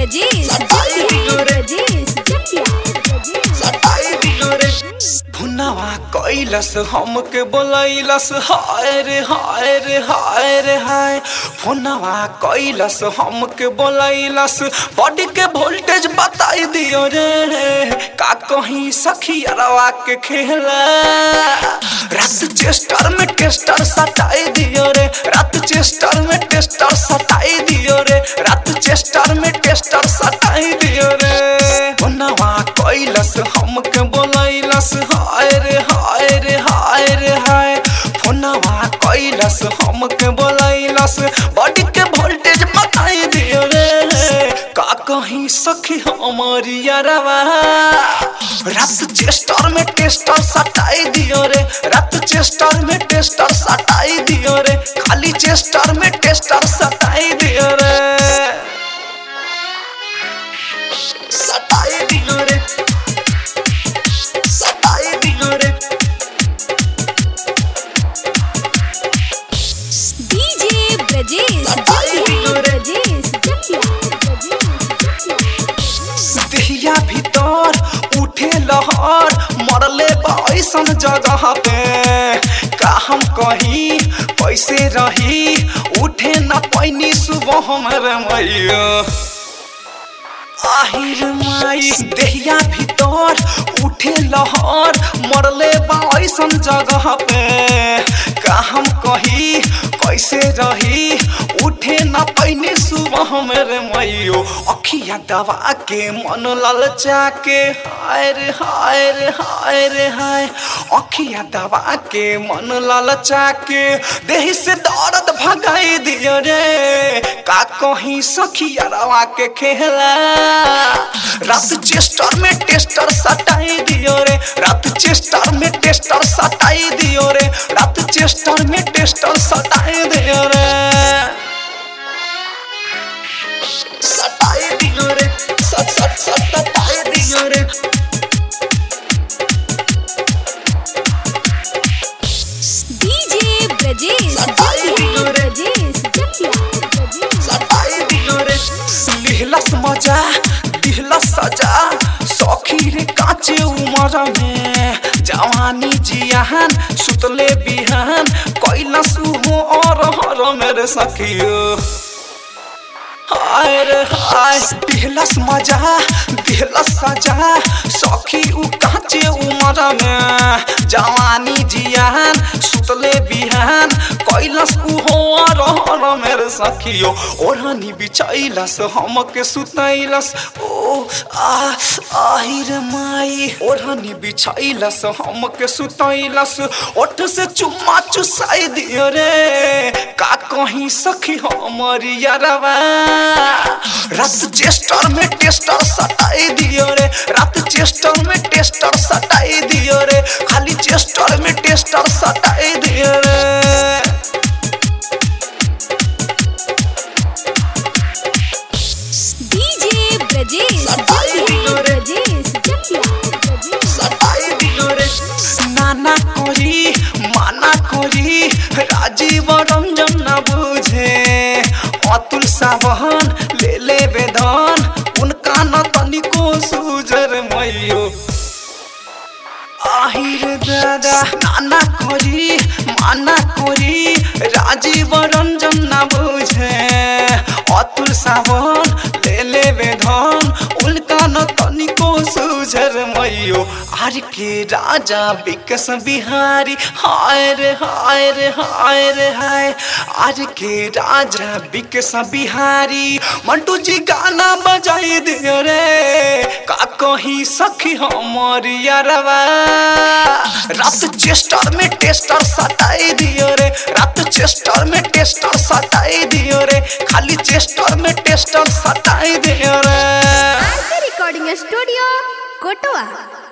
ब्रजेश भुनावा कैलस हमके बोलैलस हाय रे हाय रे हाय रे हाय। भुनावा कैलस हमके बोलैलस बॉडी के वोल्टेज बताई दियो रे। का कहीं सखियरवा के खेला रात चेस्टर में टेस्टर सटाई दियो रे। रात चेस्टर में टेस्टर सटाई दियो रे। रात चेस्टर में टेस्टर सटाई दियो रे। भुनावा कैलस हमके बोलैलस हाय रे हाय रे हाय रे हाय। भुनावा कैलस हमके बोलैलस बॉडी के वोल्टेज बताई दियो रे। का कहीं सखी हमारी यारवा रात चेस्टर में टेस्टर सटाई दियो रे। रात चेस्टर में टेस्टर सटाई दियो रे। खाली चेस्टर में टेस्टर सटाई दियो रे। सटाई दियो रे। सटाई दियो रे। डीजे ब्रजेश देहिया भीतर उठे लहर मरले ऐसन जगह पे। का हम कहीं कैसे रही उठे न पैनी सुबह हमर मैया। आहिर माई देहिया भीतर उठे लहर मरले ऐसन जगह पे। का हम कहीं कैसे रही उठे न पैनी सुबह मेरे मैयो। अखिया दबा के मन ललचा के हाय रे हाय रे हाय रे हाय। अखिया दबा के मन ललचा के देह से दर्द भगाई दियो रे। का कहीं सखियरवा के खेला रात चेस्टर में टेस्टर सटाई दियो रे। रात चेस्टर में टेस्टर सटाई दियो रे। रात चेस्टर में टेस्टर सटाई दियो रे। सटाई दियो रे। सटाई दियो रे। डीजे ब्रजेश सटाई दियो रे। लिहलस मजा दिहलस सजा सखी रे काचे उमर में। जवानी जियान सुतले बिहान कैलस हो और हर मेरे सखियो। हाय रे हाय दिहलस मजा दिहलस सजा सखी उ काचे उमर में। जवानी जियान सुतले बिहान कैलस हो और हर मेरे सखियो। ओढ़नी बिछैलस हमके सुतैलस ओ आहिर माई। ओढ़नी बिछैलस हमके सुतैलस ओठ से चुम्मा चुसाई दियो रे। का कहीं सखी हमारी यारवा रात चेस्टर में टेस्टर सटाई दियो रे। रात चेस्टर में टेस्टर सटाई दियो रे। खाली चेस्टर में टेस्टर सटाई दियो रे। डीजे ब्रजेश सटाई दियो रे। नाना कोरी माना कोरी राजीव रंजन न बुझे। अतुल सावहन ले ले वेदन उनका न तनिको सुजर मैयो। आहिर दादा नाना कोरी माना कोरी राजीव रंजन न बुझे। अतुल सावहन ले ले वेदन उनका न तनिको सुजर मैयो। आर के राजा विकस बिहारी हाय रे हाय रे हाय रे हाय। आर के राजा विकस बिहारी मंटू जी गाना बजाई दियो रे। का कहीं सखी हमारी यारवा रात चेस्टर में टेस्टर सटाई दियो रे। रात चेस्टर में टेस्टर सटाई दियो रे। खाली चेस्टर में टेस्टर सटाई दियो रे। रिकॉर्डिंग स्टूडियो कोटवा।